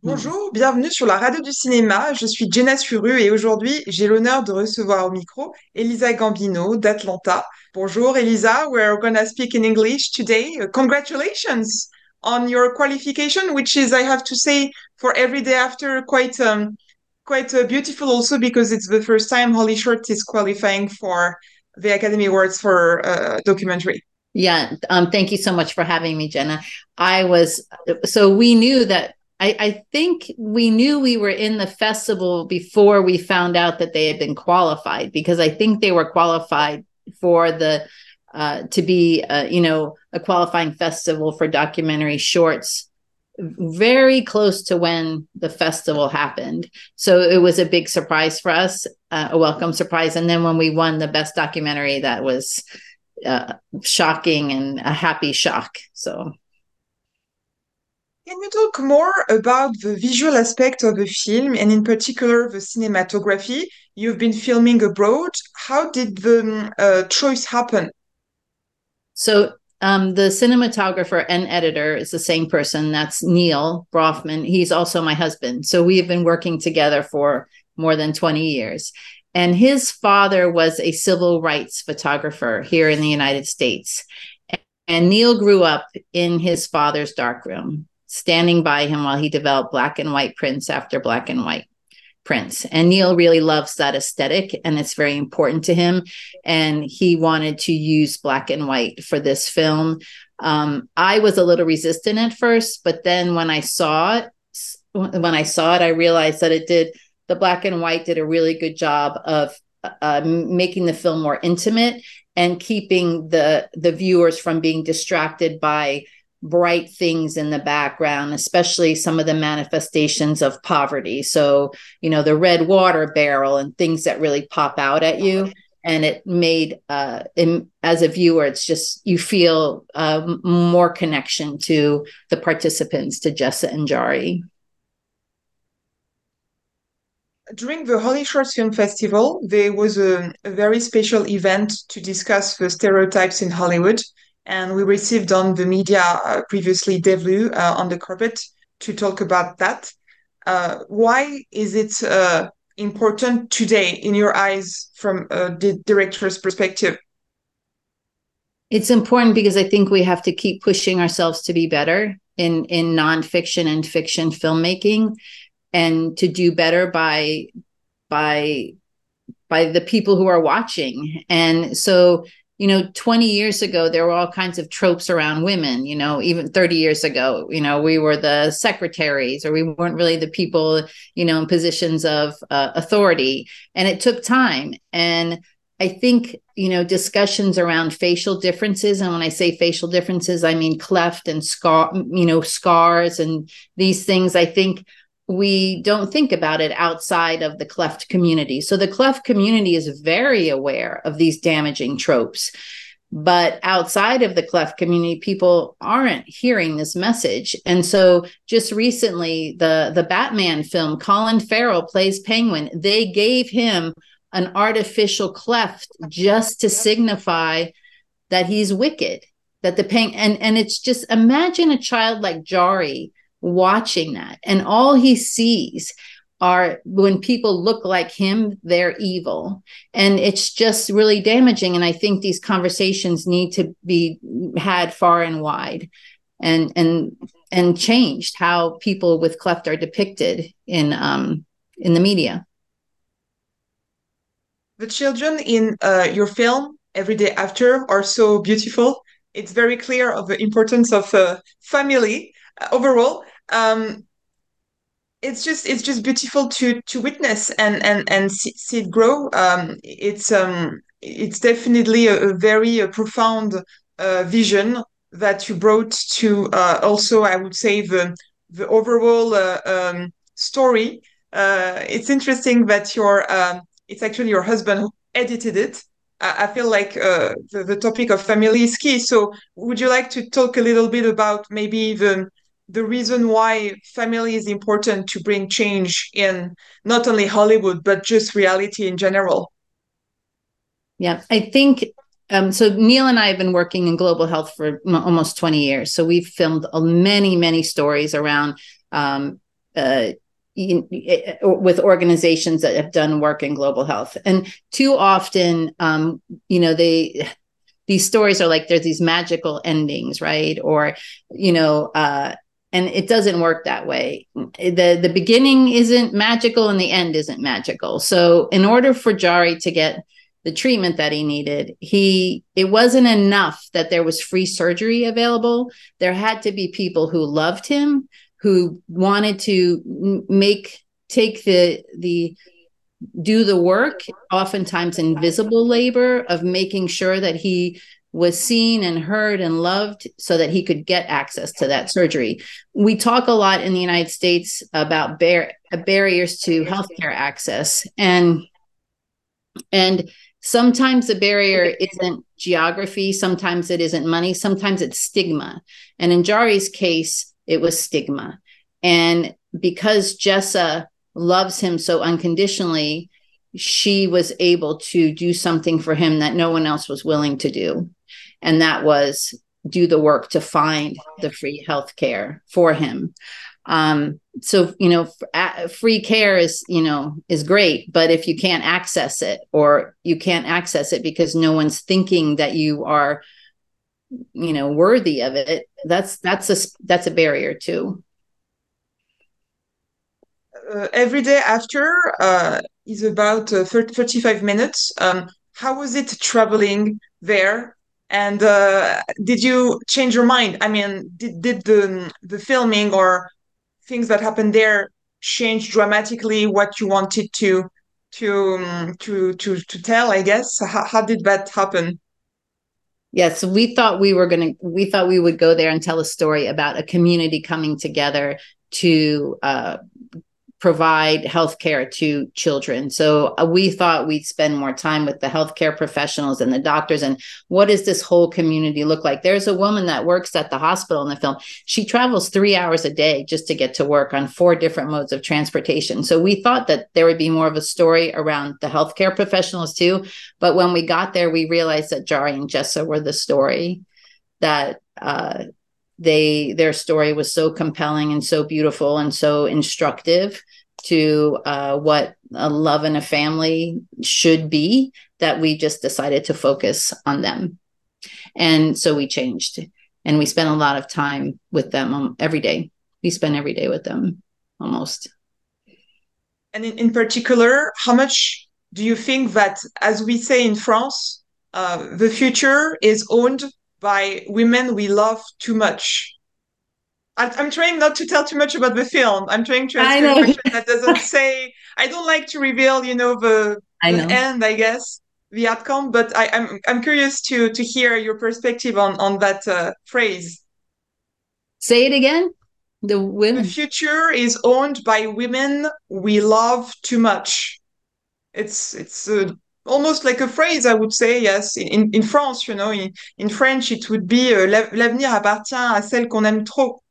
Hmm. Bonjour, bienvenue sur la radio du cinéma. Je suis Jenna Suru et aujourd'hui, j'ai l'honneur de recevoir au micro Elisa Gambino d'Atlanta. Bonjour Elisa, we're gonna speak in English today. Congratulations on your qualification, which is, I have to say, for every day after, quite beautiful also because it's the first time Holly Short is qualifying for the Academy Awards for documentary. Yeah. Thank you so much for having me, Jenna. I was, so we knew that, I think we knew we were in the festival before we found out that they had been qualified, because I think they were qualified for to be, a qualifying festival for documentary shorts very close to when the festival happened. So it was a big surprise for us, a welcome surprise. And then when we won the best documentary, that was shocking and a happy shock. So, Can you talk more about the visual aspect of the film and in particular the cinematography? You've been filming abroad. How did the choice happen? the cinematographer and editor is the same person. That's Neil Brofman. He's also my husband. So we have been working together for more than 20 years. And his father was a civil rights photographer here in the United States. And Neil grew up in his father's darkroom, standing by him while he developed black and white prints after black and white prints. And Neil really loves that aesthetic, and it's very important to him. And he wanted to use black and white for this film. I was a little resistant at first, but then when I saw it, I realized that the black and white did a really good job of making the film more intimate and keeping the viewers from being distracted by bright things in the background, especially some of the manifestations of poverty. So, the red water barrel and things that really pop out at you. And it made, as a viewer, it's just, you feel more connection to the participants, to Jessa and Jari. During the Holy Short Film Festival, there was a very special event to discuss the stereotypes in Hollywood. And we received on the media previously Devlu on the carpet to talk about that. Why is it important today in your eyes from the director's perspective? It's important because I think we have to keep pushing ourselves to be better in nonfiction and fiction filmmaking, and to do better by the people who are watching. And so, 20 years ago, there were all kinds of tropes around women. Even 30 years ago, we were the secretaries, or we weren't really the people, in positions of authority. And it took time. And I think, discussions around facial differences. And when I say facial differences, I mean cleft and scar, scars and these things. I think we don't think about it outside of the cleft community. So the cleft community is very aware of these damaging tropes. But outside of the cleft community, people aren't hearing this message. And so just recently, the Batman film, Colin Farrell plays Penguin. They gave him an artificial cleft just to signify that he's wicked, that and it's just, imagine a child like Jari watching that, and all he sees are, when people look like him, they're evil. And it's just really damaging. And I think these conversations need to be had far and wide, and changed how people with cleft are depicted in the media. The children in your film, Every Day After, are so beautiful. It's very clear of the importance of family overall. Um, it's just beautiful to witness and see it grow. It's definitely a very profound vision that you brought to also, I would say, the overall story. It's interesting that it's actually your husband who edited it. I feel like the topic of family is key. So, would you like to talk a little bit about maybe the reason why family is important to bring change in not only Hollywood, but just reality in general? Yeah, I think so. Neil and I have been working in global health for almost 20 years. So we've filmed many, many stories around uh, with organizations that have done work in global health. And too often, these stories are like there's these magical endings, right? Or, and it doesn't work that way. The beginning isn't magical and the end isn't magical. So in order for Jari to get the treatment that he needed, it wasn't enough that there was free surgery available. There had to be people who loved him, who wanted to do the work, oftentimes invisible labor, of making sure that he was seen and heard and loved so that he could get access to that surgery. We talk a lot in the United States about barriers to healthcare access. And sometimes the barrier isn't geography, sometimes it isn't money, sometimes it's stigma. And in Jari's case, it was stigma. And because Jessa loves him so unconditionally, she was able to do something for him that no one else was willing to do. And that was do the work to find the free health care for him. So, free care is great, but if you can't access it, or you can't access it because no one's thinking that you are, worthy of it, that's a barrier too. Every day after is about 35 minutes. How was it traveling there? And did you change your mind? I mean, did the filming or things that happened there change dramatically what you wanted to tell? I guess. How did that happen? Yes, we thought we would go there and tell a story about a community coming together to provide healthcare to children. So we thought we'd spend more time with the healthcare professionals and the doctors. And what does this whole community look like? There's a woman that works at the hospital in the film. She travels 3 hours a day just to get to work on 4 different modes of transportation. So we thought that there would be more of a story around the healthcare professionals too. But when we got there, we realized that Jari and Jessa were the story, that their story was so compelling and so beautiful and so instructive to what a love in a family should be, that we just decided to focus on them. And so we changed, and we spent a lot of time with them every day. We spend every day with them almost. And in particular, how much do you think that, as we say in France, the future is owned by women we love too much? I'm trying not to tell too much about the film. I'm trying to ask you a question that doesn't say. I don't like to reveal, the end, I guess, the outcome. But I'm curious to hear your perspective on that phrase. Say it again. The future is owned by women we love too much. It's almost like a phrase, I would say. Yes, in France, in French, it would be l'avenir appartient à celles qu'on aime trop.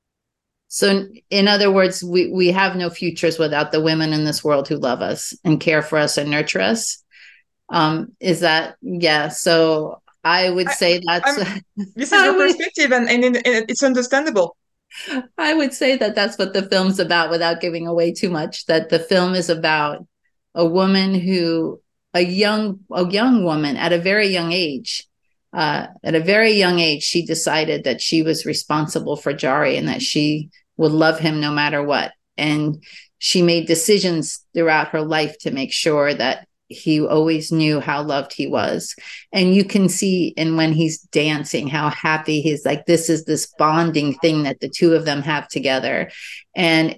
So in other words, we have no futures without the women in this world who love us and care for us and nurture us. Is that, yeah. So I would say this is your perspective, and it's understandable. I would say that that's what the film's about, without giving away too much, that the film is about a woman a young woman at a very young age. She decided that she was responsible for Jari and that she would love him no matter what. And she made decisions throughout her life to make sure that he always knew how loved he was. And you can see, and when he's dancing, how happy he's, like, this is this bonding thing that the two of them have together. And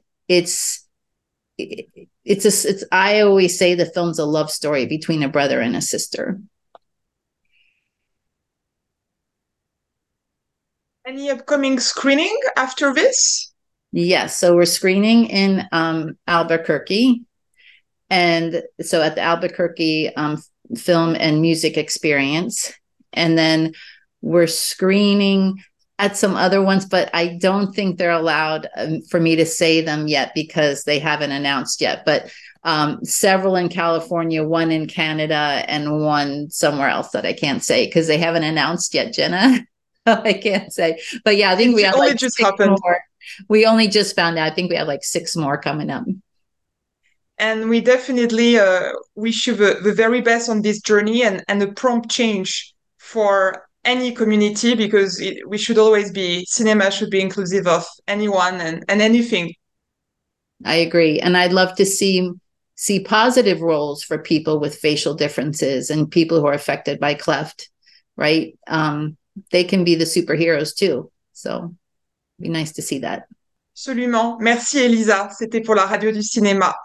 I always say the film's a love story between a brother and a sister. Any upcoming screening after this? Yes. So we're screening in Albuquerque. And so at the Albuquerque Film and Music Experience. And then we're screening at some other ones, but I don't think they're allowed for me to say them yet because they haven't announced yet. But several in California, one in Canada, and one somewhere else that I can't say because they haven't announced yet, Jenna. I can't say. But yeah, I think we have only just happened. We only just found out. I think we have like 6 more coming up. And we definitely wish you the very best on this journey and a prompt change for any community because we should always be, cinema should be inclusive of anyone and anything. I agree. And I'd love to see positive roles for people with facial differences and people who are affected by cleft, right? They can be the superheroes too. So it'd be nice to see that. Absolument. Merci Elisa. C'était pour la radio du cinéma.